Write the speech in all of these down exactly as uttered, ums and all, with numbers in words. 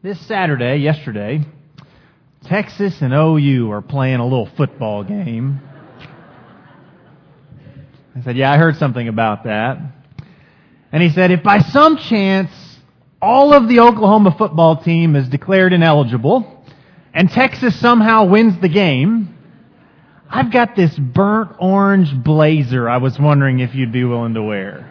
This Saturday, yesterday, Texas and O U are playing a little football game. I said, yeah, I heard something about that. And he said, if by some chance all of the Oklahoma football team is declared ineligible and Texas somehow wins the game, I've got this burnt orange blazer I was wondering if you'd be willing to wear.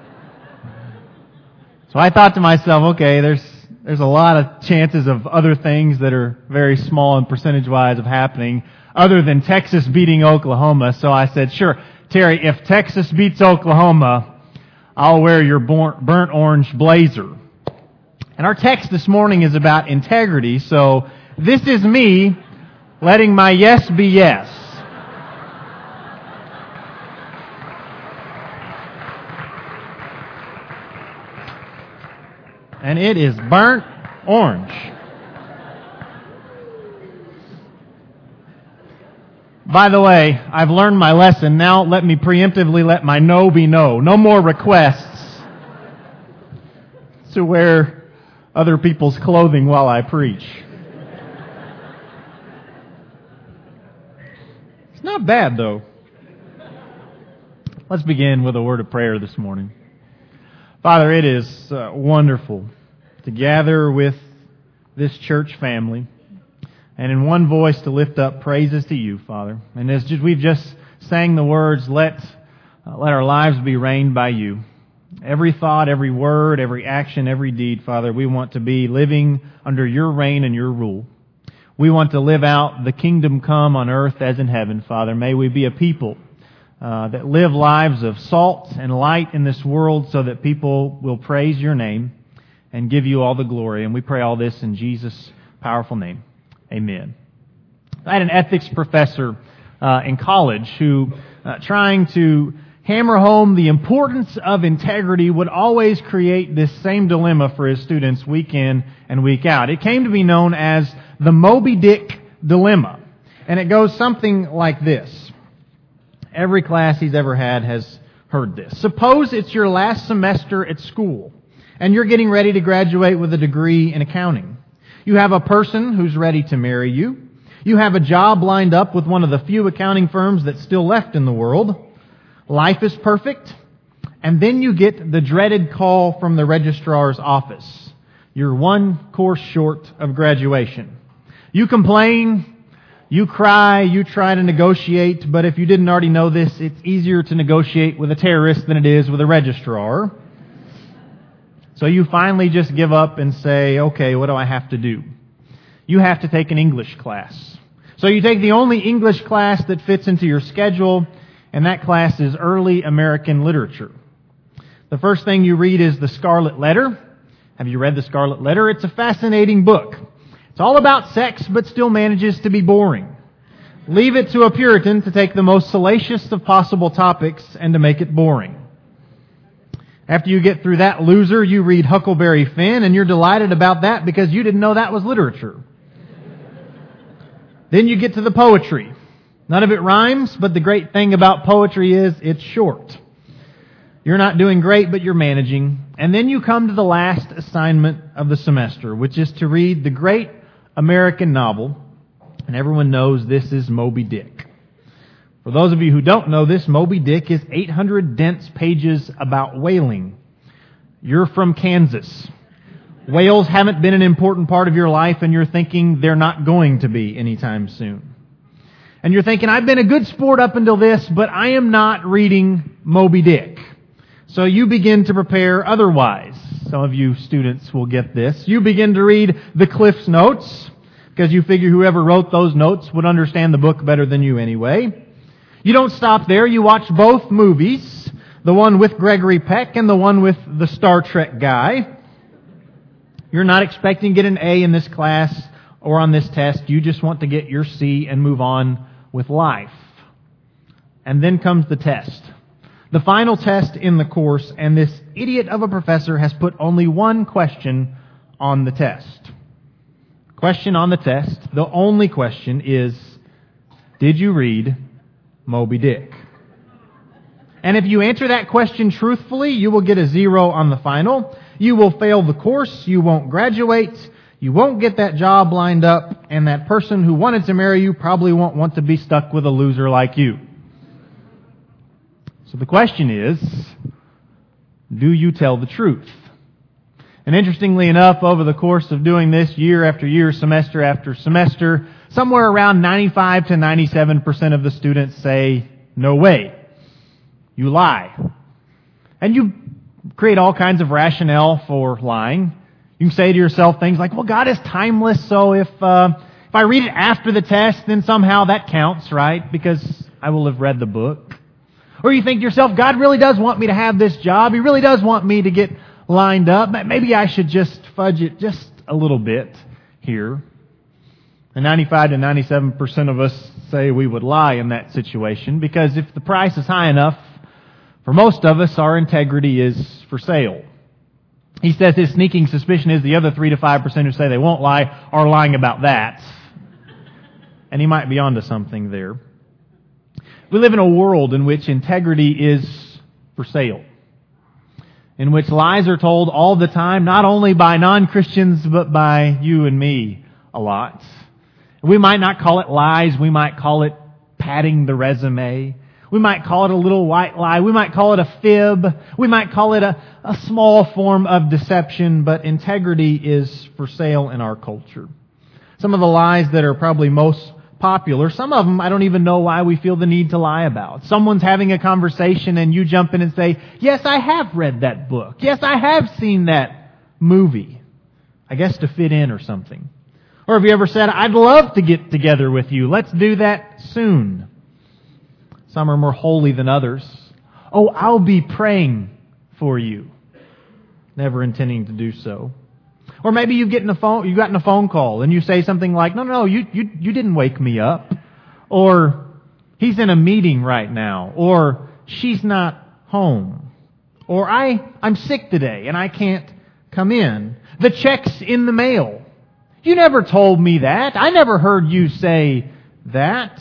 So I thought to myself, okay, there's there's a lot of chances of other things that are very small and percentage-wise of happening other than Texas beating Oklahoma. So I said, sure, Terry, if Texas beats Oklahoma, I'll wear your burnt orange blazer. And our text this morning is about integrity, so this is me letting my yes be yes. And it is burnt orange. By the way, I've learned my lesson. Now let me preemptively let my no be no. No more requests to wear other people's clothing while I preach. It's not bad, though. Let's begin with a word of prayer this morning. Father, it is uh, wonderful to gather with this church family and in one voice to lift up praises to you, Father. And as just, we've just sang the words, let, uh, let our lives be reigned by you. Every thought, every word, every action, every deed, Father, we want to be living under your reign and your rule. We want to live out the kingdom come on earth as in heaven, Father. May we be a people Uh, that live lives of salt and light in this world so that people will praise your name and give you all the glory. And we pray all this in Jesus' powerful name. Amen. I had an ethics professor uh, in college who, uh, trying to hammer home the importance of integrity, would always create this same dilemma for his students week in and week out. It came to be known as the Moby Dick dilemma. And it goes something like this. Every class he's ever had has heard this. Suppose it's your last semester at school, and you're getting ready to graduate with a degree in accounting. You have a person who's ready to marry you. You have a job lined up with one of the few accounting firms that's still left in the world. Life is perfect. And then you get the dreaded call from the registrar's office. You're one course short of graduation. You complain. You cry, you try to negotiate, but if you didn't already know this, it's easier to negotiate with a terrorist than it is with a registrar. So you finally just give up and say, okay, what do I have to do? You have to take an English class. So you take the only English class that fits into your schedule, and that class is Early American Literature. The first thing you read is The Scarlet Letter. Have you read The Scarlet Letter? It's a fascinating book. It's all about sex, but still manages to be boring. Leave it to a Puritan to take the most salacious of possible topics and to make it boring. After you get through that loser, you read Huckleberry Finn, and you're delighted about that because you didn't know that was literature. Then you get to the poetry. None of it rhymes, but the great thing about poetry is it's short. You're not doing great, but you're managing. And then you come to the last assignment of the semester, which is to read the great American novel, and everyone knows this is Moby Dick. For those of you who don't know this, Moby Dick is eight hundred dense pages about whaling. You're from Kansas. Whales haven't been an important part of your life, and you're thinking they're not going to be anytime soon. And you're thinking, I've been a good sport up until this, but I am not reading Moby Dick. So you begin to prepare otherwise. Some of you students will get this. You begin to read the Cliff's Notes, because you figure whoever wrote those notes would understand the book better than you anyway. You don't stop there. You watch both movies, the one with Gregory Peck and the one with the Star Trek guy. You're not expecting to get an A in this class or on this test. You just want to get your C and move on with life. And then comes the test. The final test in the course, and this idiot of a professor has put only one question on the test. Question on the test, the only question is, did you read Moby Dick? And if you answer that question truthfully, you will get a zero on the final. You will fail the course. You won't graduate. you won't get that job lined up, and that person who wanted to marry you probably won't want to be stuck with a loser like you. So the question is, do you tell the truth? And interestingly enough, over the course of doing this year after year, semester after semester, somewhere around ninety-five to ninety-seven percent of the students say, no way, you lie. And you create all kinds of rationale for lying. You can say to yourself things like, well, God is timeless, so if uh, if I read it after the test, then somehow that counts, right? Because I will have read the book. Or you think to yourself, God really does want me to have this job. He really does want me to get lined up. Maybe I should just fudge it just a little bit here. And ninety-five to ninety-seven percent of us say we would lie in that situation, because if the price is high enough, for most of us, our integrity is for sale. He says his sneaking suspicion is the other three to five percent who say they won't lie are lying about that. And he might be onto something there. We live in a world in which integrity is for sale, in which lies are told all the time, not only by non-Christians, but by you and me a lot. We might not call it lies. We might call it padding the resume. We might call it a little white lie. We might call it a fib. We might call it a, a small form of deception, but integrity is for sale in our culture. Some of the lies that are probably most popular, some of them I don't even know why we feel the need to lie about. Someone's having a conversation and you jump in and say, yes, I have read that book. Yes, I have seen that movie. I guess to fit in or something. Or have you ever said, I'd love to get together with you. Let's do that soon. Some are more holy than others. Oh, I'll be praying for you. Never intending to do so. Or maybe you get in a phone, you got in a phone call and you say something like, no, no, no, you, you, you didn't wake me up. Or he's in a meeting right now. Or she's not home. Or I, I'm sick today and I can't come in. The check's in the mail. You never told me that. I never heard you say that.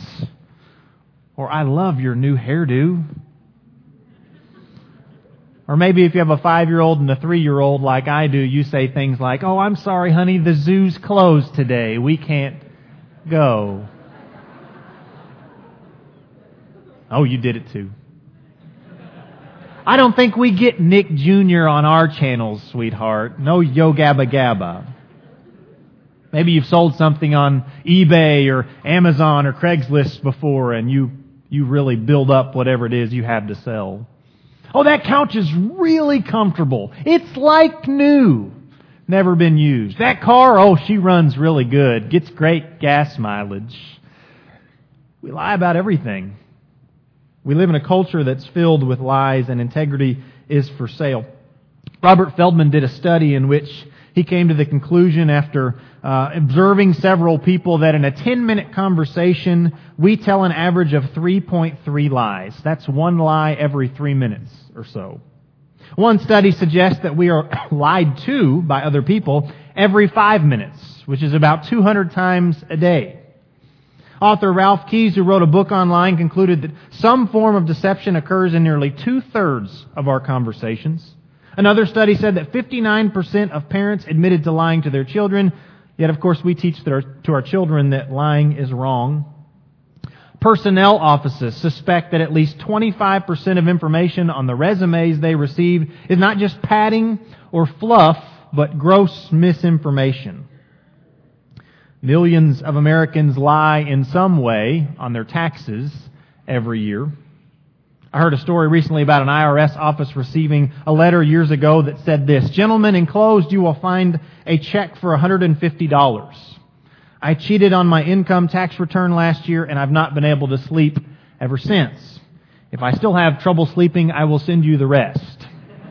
Or I love your new hairdo. Or maybe if you have a five-year-old and a three-year-old like I do, you say things like, oh, I'm sorry, honey, the zoo's closed today. We can't go. Oh, you did it too. I don't think we get Nick Junior on our channels, sweetheart. No Yo Gabba Gabba. Maybe you've sold something on eBay or Amazon or Craigslist before and you, you really build up whatever it is you have to sell. Oh, that couch is really comfortable. It's like new. Never been used. That car, oh, she runs really good. Gets great gas mileage. We lie about everything. We live in a culture that's filled with lies, and integrity is for sale. Robert Feldman did a study in which he came to the conclusion after uh, observing several people that in a ten-minute conversation, we tell an average of three point three lies. That's one lie every three minutes or so. One study suggests that we are lied to by other people every five minutes, which is about two hundred times a day. Author Ralph Keyes, who wrote a book online, concluded that some form of deception occurs in nearly two-thirds of our conversations. Another study said that fifty-nine percent of parents admitted to lying to their children, yet of course we teach to our children that lying is wrong. Personnel offices suspect that at least twenty-five percent of information on the resumes they receive is not just padding or fluff, but gross misinformation. Millions of Americans lie in some way on their taxes every year. I heard a story recently about an I R S office receiving a letter years ago that said this: "Gentlemen, enclosed you will find a check for one hundred fifty dollars. I cheated on my income tax return last year and I've not been able to sleep ever since. If I still have trouble sleeping, I will send you the rest."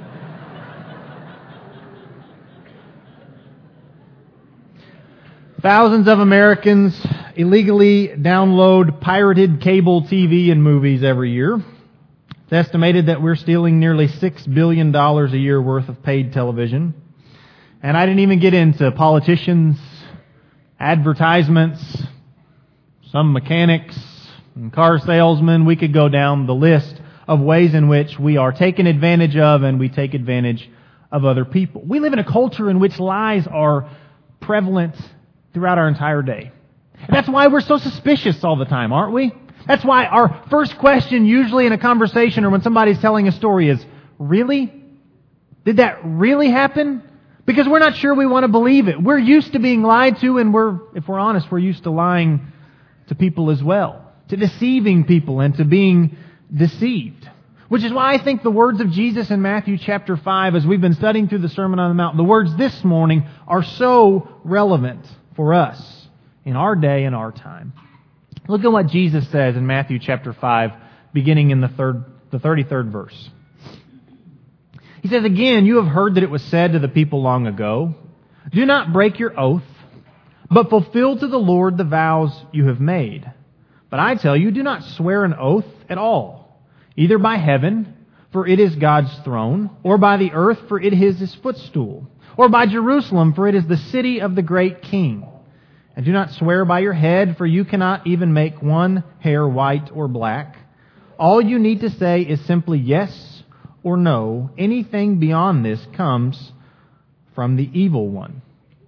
Thousands of Americans illegally download pirated cable T V and movies every year. It's estimated that we're stealing nearly six billion dollars a year worth of paid television. And I didn't even get into politicians, advertisements, some mechanics, and car salesmen. We could go down the list of ways in which we are taken advantage of and we take advantage of other people. We live in a culture in which lies are prevalent throughout our entire day. And that's why we're so suspicious all the time, aren't we? That's why our first question usually in a conversation or when somebody's telling a story is, really? Did that really happen? Because we're not sure we want to believe it. We're used to being lied to, and we're, if we're honest, we're used to lying to people as well, to deceiving people and to being deceived. Which is why I think the words of Jesus in Matthew chapter five, as we've been studying through the Sermon on the Mount, the words this morning are so relevant for us in our day and our time. Look at what Jesus says in Matthew chapter five, beginning in the third, the thirty-third verse. He says, "Again, you have heard that it was said to the people long ago, 'Do not break your oath, but fulfill to the Lord the vows you have made.' But I tell you, do not swear an oath at all, either by heaven, for it is God's throne, or by the earth, for it is His footstool, or by Jerusalem, for it is the city of the great King. And do not swear by your head, for you cannot even make one hair white or black. All you need to say is simply yes or no. Anything beyond this comes from the evil one."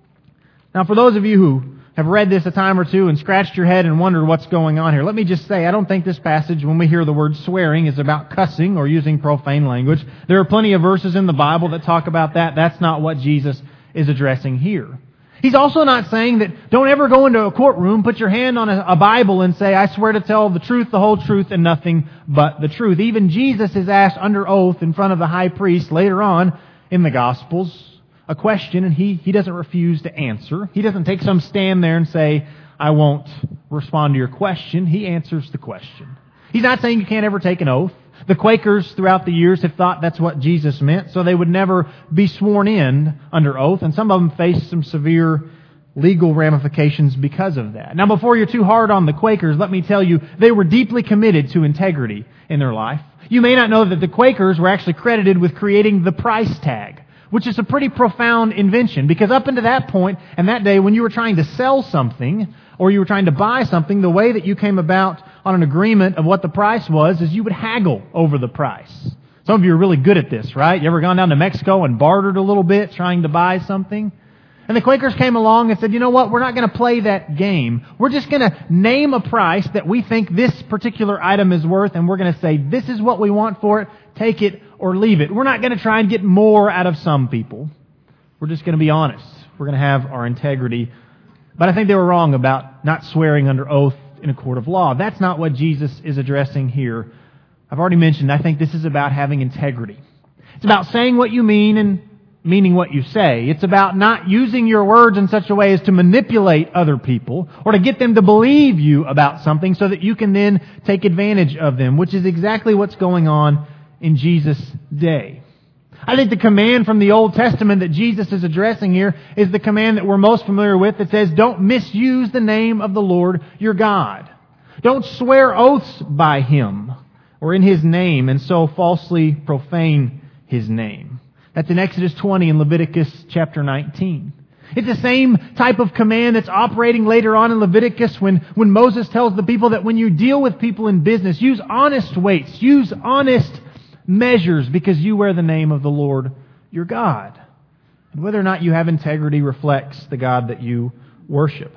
Now, for those of you who have read this a time or two and scratched your head and wondered what's going on here, let me just say, I don't think this passage, when we hear the word swearing, is about cussing or using profane language. There are plenty of verses in the Bible that talk about that. That's not what Jesus is addressing here. He's also not saying that don't ever go into a courtroom, put your hand on a, a Bible and say, "I swear to tell the truth, the whole truth, and nothing but the truth." Even Jesus is asked under oath in front of the high priest later on in the Gospels a question, and he, he doesn't refuse to answer. He doesn't take some stand there and say, "I won't respond to your question." He answers the question. He's not saying you can't ever take an oath. The Quakers throughout the years have thought that's what Jesus meant, so they would never be sworn in under oath, and some of them faced some severe legal ramifications because of that. Now, before you're too hard on the Quakers, let me tell you, they were deeply committed to integrity in their life. You may not know that the Quakers were actually credited with creating the price tag, which is a pretty profound invention, because up until that point and that day, when you were trying to sell something or you were trying to buy something, the way that you came about on an agreement of what the price was is you would haggle over the price. Some of you are really good at this, right? You ever gone down to Mexico and bartered a little bit trying to buy something? And the Quakers came along and said, you know what, we're not going to play that game. We're just going to name a price that we think this particular item is worth, and we're going to say, this is what we want for it, take it or leave it. We're not going to try and get more out of some people. We're just going to be honest. We're going to have our integrity. But I think they were wrong about not swearing under oath in a court of law. That's not what Jesus is addressing here. I've already mentioned, I think this is about having integrity. It's about saying what you mean and meaning what you say. It's about not using your words in such a way as to manipulate other people or to get them to believe you about something so that you can then take advantage of them, which is exactly what's going on in Jesus' day. I think the command from the Old Testament that Jesus is addressing here is the command that we're most familiar with that says, don't misuse the name of the Lord your God. Don't swear oaths by Him or in His name and so falsely profane His name. That's in Exodus twenty and Leviticus chapter nineteen. It's the same type of command that's operating later on in Leviticus when, when Moses tells the people that when you deal with people in business, use honest weights, use honest measures because you wear the name of the Lord your God. And whether or not you have integrity reflects the God that you worship.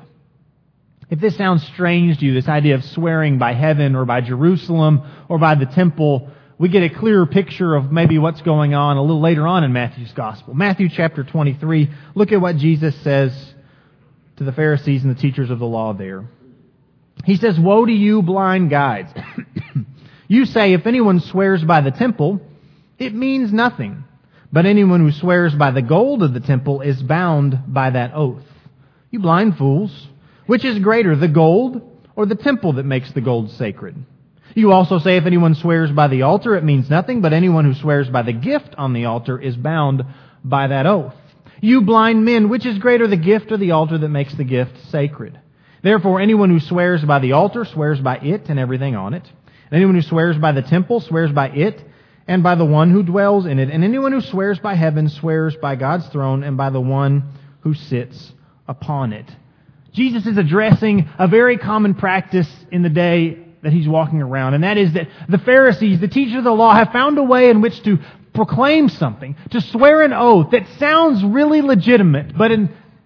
If this sounds strange to you, this idea of swearing by heaven or by Jerusalem or by the temple, we get a clearer picture of maybe what's going on a little later on in Matthew's Gospel. Matthew chapter twenty-three, look at what Jesus says to the Pharisees and the teachers of the law there. He says, "Woe to you, blind guides! You say, if anyone swears by the temple, it means nothing. But anyone who swears by the gold of the temple is bound by that oath. You blind fools, which is greater, the gold or the temple that makes the gold sacred? You also say, if anyone swears by the altar, it means nothing. But anyone who swears by the gift on the altar is bound by that oath. You blind men, which is greater, the gift or the altar that makes the gift sacred? Therefore, anyone who swears by the altar swears by it and everything on it. And anyone who swears by the temple swears by it and by the one who dwells in it. And anyone who swears by heaven swears by God's throne and by the one who sits upon it." Jesus is addressing a very common practice in the day that He's walking around, and that is that the Pharisees, the teachers of the law, have found a way in which to proclaim something, to swear an oath that sounds really legitimate, but in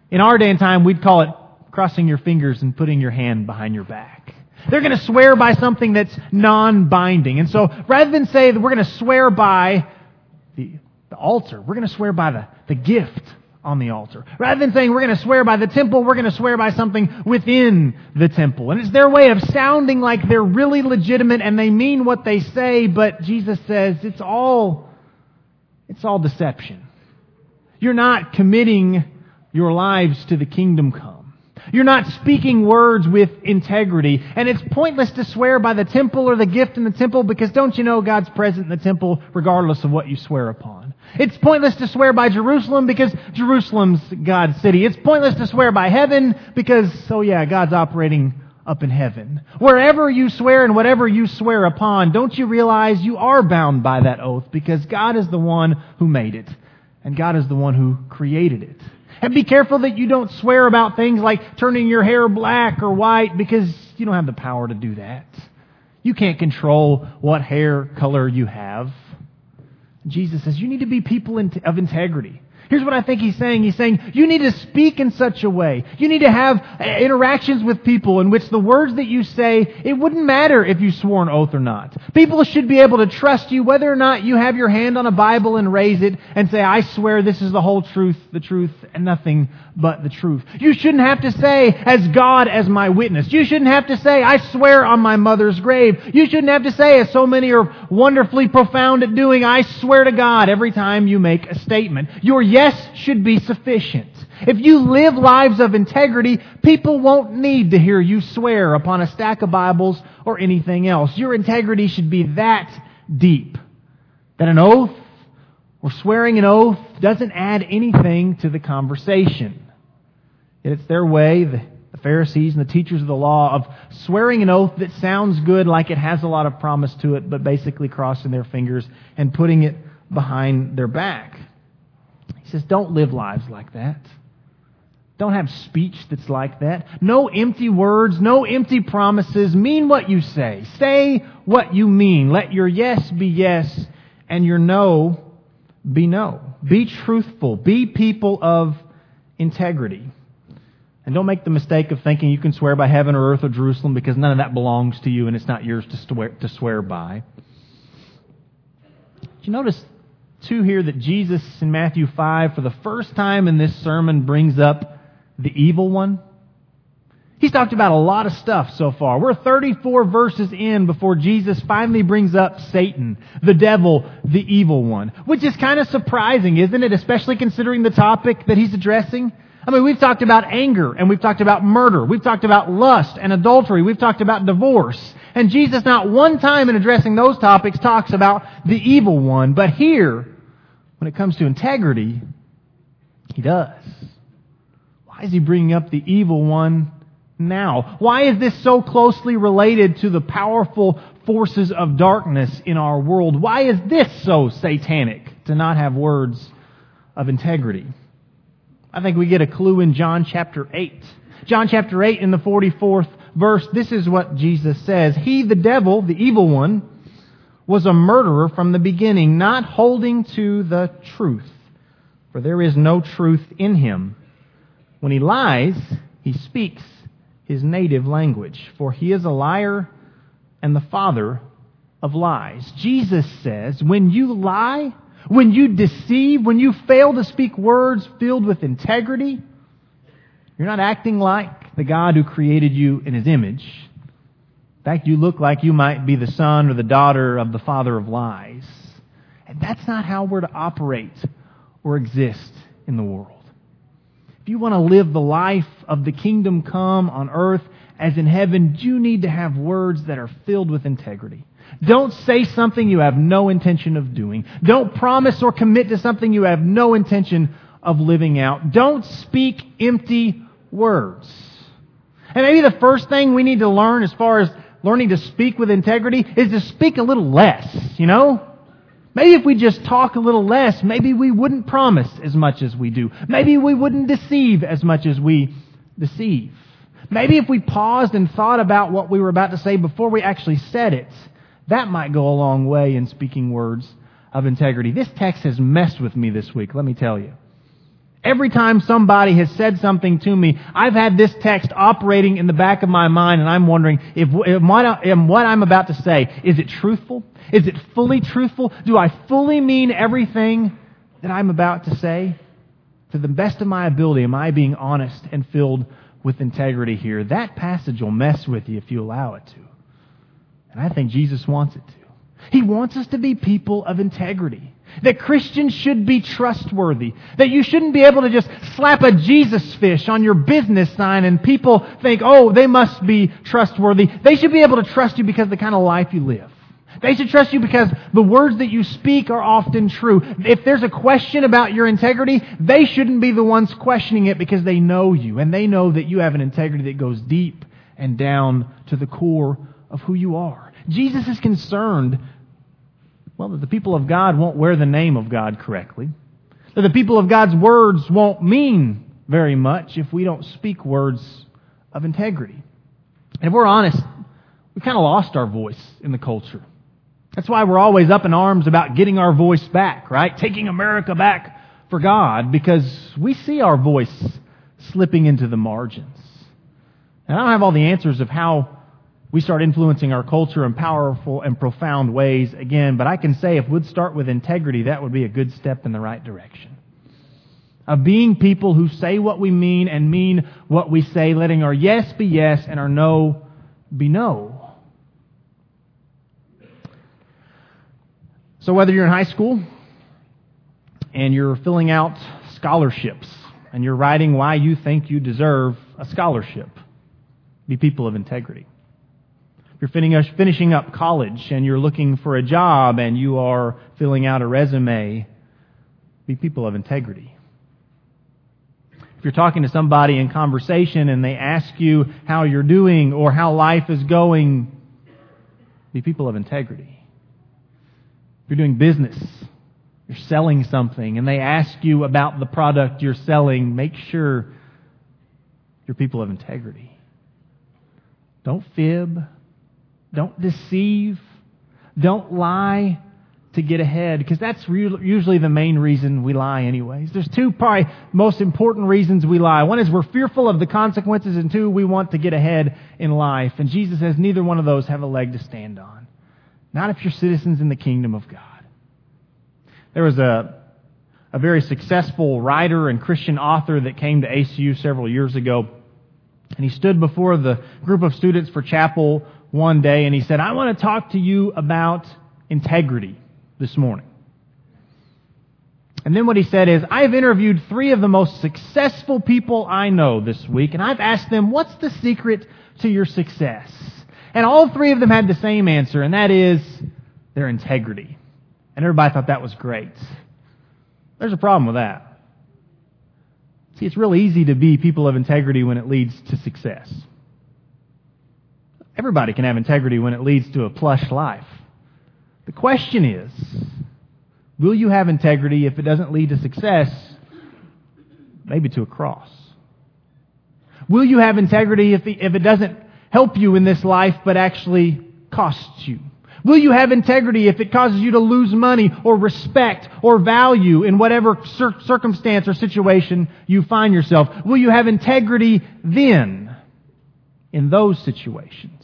In our day and time, we'd call it crossing your fingers and putting your hand behind your back. They're going to swear by something that's non-binding. And so rather than say that we're going to swear by the, the altar, we're going to swear by the, the gift on the altar. Rather than saying we're going to swear by the temple, we're going to swear by something within the temple. And it's their way of sounding like they're really legitimate and they mean what they say, but Jesus says it's all, it's all deception. You're not committing your lives to the kingdom come. You're not speaking words with integrity. And it's pointless to swear by the temple or the gift in the temple because don't you know God's present in the temple regardless of what you swear upon. It's pointless to swear by Jerusalem because Jerusalem's God's city. It's pointless to swear by heaven because, oh yeah, God's operating up in heaven. Wherever you swear and whatever you swear upon, don't you realize you are bound by that oath because God is the one who made it and God is the one who created it. And be careful that you don't swear about things like turning your hair black or white because you don't have the power to do that. You can't control what hair color you have. Jesus says you need to be people of integrity. Here's what I think He's saying. He's saying you need to speak in such a way. You need to have interactions with people in which the words that you say, it wouldn't matter if you swore an oath or not. People should be able to trust you whether or not you have your hand on a Bible and raise it and say, I swear this is the whole truth, the truth, and nothing but the truth. You shouldn't have to say, as God as my witness. You shouldn't have to say, I swear on my mother's grave. You shouldn't have to say, as so many are wonderfully profound at doing, I swear to God every time you make a statement. Your yes should be sufficient. If you live lives of integrity, people won't need to hear you swear upon a stack of Bibles or anything else. Your integrity should be that deep that an oath or swearing an oath doesn't add anything to the conversation. Yet it's their way, the, the Pharisees and the teachers of the law, of swearing an oath that sounds good like it has a lot of promise to it, but basically crossing their fingers and putting it behind their back. He says, don't live lives like that. Don't have speech that's like that. No empty words, no empty promises. Mean what you say. Say what you mean. Let your yes be yes and your no be no. Be truthful. Be people of integrity. And don't make the mistake of thinking you can swear by heaven or earth or Jerusalem because none of that belongs to you and it's not yours to swear, to swear by. Did you notice too here that Jesus in Matthew five for the first time in this sermon brings up the evil one? He's talked about a lot of stuff so far. We're thirty-four verses in before Jesus finally brings up Satan, the devil, the evil one. Which is kind of surprising, isn't it? Especially considering the topic that he's addressing. I mean, we've talked about anger, and we've talked about murder. We've talked about lust and adultery. We've talked about divorce. And Jesus, not one time in addressing those topics, talks about the evil one. But here, when it comes to integrity, He does. Why is He bringing up the evil one now? Why is this so closely related to the powerful forces of darkness in our world? Why is this so satanic to not have words of integrity? I think we get a clue in John chapter eight. John chapter eight in the forty-fourth verse, this is what Jesus says. He, the devil, the evil one, was a murderer from the beginning, not holding to the truth, for there is no truth in him. When he lies, he speaks his native language, for he is a liar and the father of lies. Jesus says, when you lie, when you deceive, when you fail to speak words filled with integrity, you're not acting like the God who created you in His image. In fact, you look like you might be the son or the daughter of the father of lies. And that's not how we're to operate or exist in the world. If you want to live the life of the kingdom come on earth as in heaven, you need to have words that are filled with integrity. Don't say something you have no intention of doing. Don't promise or commit to something you have no intention of living out. Don't speak empty words. And maybe the first thing we need to learn as far as learning to speak with integrity is to speak a little less, you know? Maybe if we just talk a little less, maybe we wouldn't promise as much as we do. Maybe we wouldn't deceive as much as we deceive. Maybe if we paused and thought about what we were about to say before we actually said it, that might go a long way in speaking words of integrity. This text has messed with me this week, let me tell you. Every time somebody has said something to me, I've had this text operating in the back of my mind, and I'm wondering if, if what, I, what I'm about to say, is it truthful? Is it fully truthful? Do I fully mean everything that I'm about to say? To the best of my ability, am I being honest and filled with integrity here? That passage will mess with you if you allow it to. And I think Jesus wants it to. He wants us to be people of integrity. That Christians should be trustworthy. That you shouldn't be able to just slap a Jesus fish on your business sign and people think, oh, they must be trustworthy. They should be able to trust you because of the kind of life you live. They should trust you because the words that you speak are often true. If there's a question about your integrity, they shouldn't be the ones questioning it because they know you and they know that you have an integrity that goes deep and down to the core of who you are. Jesus is concerned, well, that the people of God won't wear the name of God correctly. That the people of God's words won't mean very much if we don't speak words of integrity. And if we're honest, we've kind of lost our voice in the culture. That's why we're always up in arms about getting our voice back, right? Taking America back for God, because we see our voice slipping into the margins. And I don't have all the answers of how we start influencing our culture in powerful and profound ways again, but I can say if we'd start with integrity, that would be a good step in the right direction. Of being people who say what we mean and mean what we say, letting our yes be yes and our no be no. So whether you're in high school and you're filling out scholarships and you're writing why you think you deserve a scholarship, be people of integrity. If you're finishing up college and you're looking for a job and you are filling out a resume, be people of integrity. If you're talking to somebody in conversation and they ask you how you're doing or how life is going, be people of integrity. If you're doing business, you're selling something, and they ask you about the product you're selling, make sure you're people of integrity. Don't fib. Don't deceive. Don't lie to get ahead, because that's re- usually the main reason we lie anyways. There's two probably most important reasons we lie. One is we're fearful of the consequences, and two, we want to get ahead in life. And Jesus says neither one of those have a leg to stand on. Not if you're citizens in the kingdom of God. There was a, a very successful writer and Christian author that came to A C U several years ago. And he stood before the group of students for chapel one day and he said, I want to talk to you about integrity this morning. And then what he said is, I've interviewed three of the most successful people I know this week, and I've asked them, what's the secret to your success? And all three of them had the same answer, and that is their integrity. And everybody thought that was great. There's a problem with that. See, it's real easy to be people of integrity when it leads to success. Everybody can have integrity when it leads to a plush life. The question is, will you have integrity if it doesn't lead to success, maybe to a cross? Will you have integrity if it doesn't help you in this life, but actually costs you? Will you have integrity if it causes you to lose money or respect or value in whatever cir- circumstance or situation you find yourself? Will you have integrity then in those situations?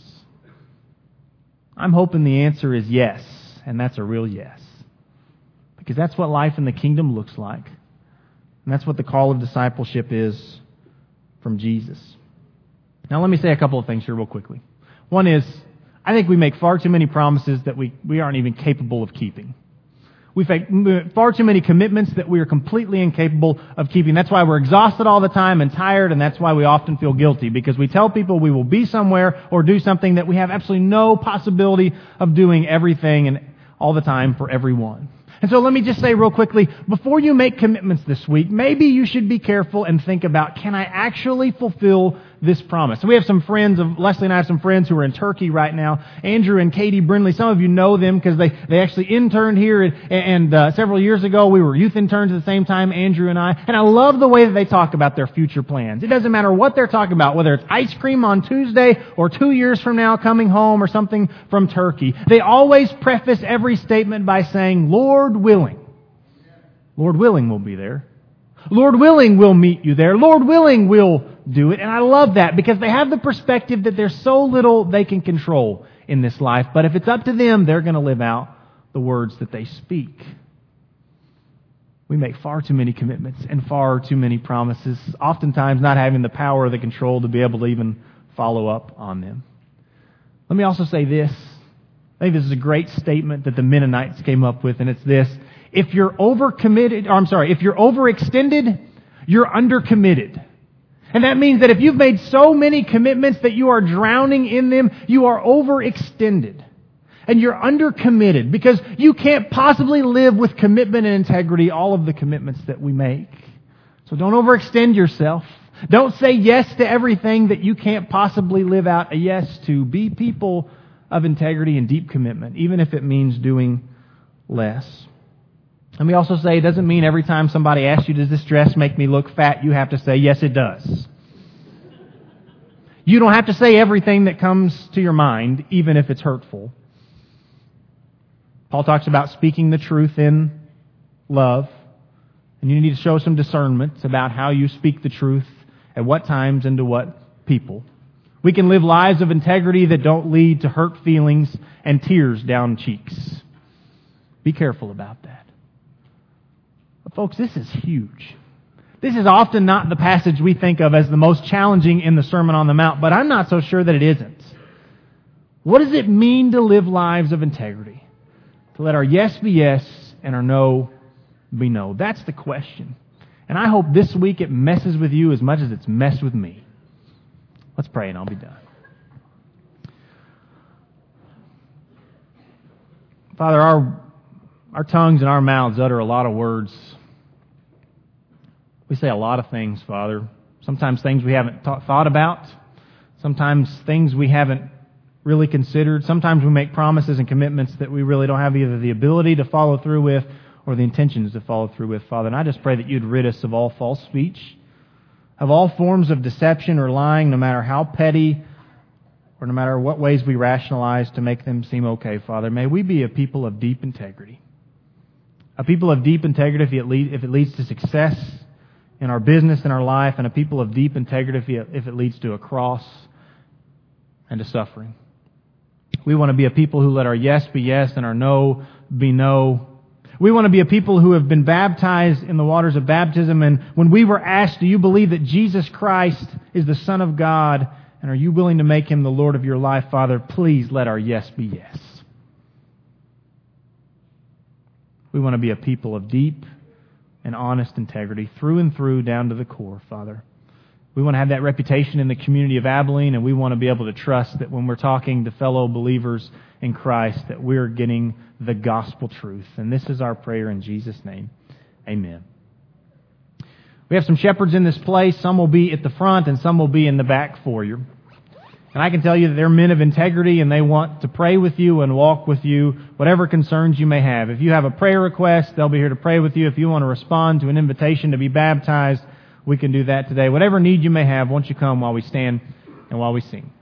I'm hoping the answer is yes, and that's a real yes. Because that's what life in the kingdom looks like. And that's what the call of discipleship is from Jesus. Now let me say a couple of things here real quickly. One is, I think we make far too many promises that we, we aren't even capable of keeping. We make far too many commitments that we are completely incapable of keeping. That's why we're exhausted all the time and tired, and that's why we often feel guilty, because we tell people we will be somewhere or do something that we have absolutely no possibility of doing everything and all the time for everyone. And so let me just say real quickly, before you make commitments this week, maybe you should be careful and think about, can I actually fulfill this promise? So we have some friends, of Leslie and I have some friends who are in Turkey right now. Andrew and Katie Brindley, some of you know them because they, they actually interned here, and, and uh, several years ago we were youth interns at the same time, Andrew and I. And I love the way that they talk about their future plans. It doesn't matter what they're talking about, whether it's ice cream on Tuesday or two years from now coming home or something from Turkey. They always preface every statement by saying, Lord willing. Lord willing, we'll be there. Lord willing, we'll meet you there. Lord willing, we'll do it. And I love that because they have the perspective that there's so little they can control in this life. But if it's up to them, they're going to live out the words that they speak. We make far too many commitments and far too many promises, oftentimes not having the power or the control to be able to even follow up on them. Let me also say this. I think this is a great statement that the Mennonites came up with, and it's this. If you're overcommitted, or I'm sorry, if you're overextended, you're undercommitted. And that means that if you've made so many commitments that you are drowning in them, you are overextended. And you're undercommitted because you can't possibly live with commitment and integrity all of the commitments that we make. So don't overextend yourself. Don't say yes to everything that you can't possibly live out a yes to. Be people of integrity and deep commitment, even if it means doing less. Let me also say, it doesn't mean every time somebody asks you, does this dress make me look fat, you have to say, yes, it does. You don't have to say everything that comes to your mind, even if it's hurtful. Paul talks about speaking the truth in love. And you need to show some discernment about how you speak the truth, at what times and to what people. We can live lives of integrity that don't lead to hurt feelings and tears down cheeks. Be careful about that. But folks, this is huge. This is often not the passage we think of as the most challenging in the Sermon on the Mount, but I'm not so sure that it isn't. What does it mean to live lives of integrity? To let our yes be yes and our no be no. That's the question. And I hope this week it messes with you as much as it's messed with me. Let's pray and I'll be done. Father, our, our tongues and our mouths utter a lot of words. We say a lot of things, Father. Sometimes things we haven't th- thought about. Sometimes things we haven't really considered. Sometimes we make promises and commitments that we really don't have either the ability to follow through with or the intentions to follow through with, Father. And I just pray that you'd rid us of all false speech, of all forms of deception or lying, no matter how petty or no matter what ways we rationalize to make them seem okay, Father. May we be a people of deep integrity. A people of deep integrity if it, lead, if it leads to success in our business and our life, and a people of deep integrity if it, if it leads to a cross and to suffering. We want to be a people who let our yes be yes and our no be no. We want to be a people who have been baptized in the waters of baptism, and when we were asked, do you believe that Jesus Christ is the Son of God, and are you willing to make Him the Lord of your life, Father? Please let our yes be yes. We want to be a people of deep and honest integrity through and through down to the core, Father. We want to have that reputation in the community of Abilene, and we want to be able to trust that when we're talking to fellow believers in Christ, that we're getting the gospel truth. And this is our prayer in Jesus' name. Amen. We have some shepherds in this place. Some will be at the front and some will be in the back foyer. And I can tell you that they're men of integrity and they want to pray with you and walk with you, whatever concerns you may have. If you have a prayer request, they'll be here to pray with you. If you want to respond to an invitation to be baptized, we can do that today. Whatever need you may have, won't you come while we stand and while we sing.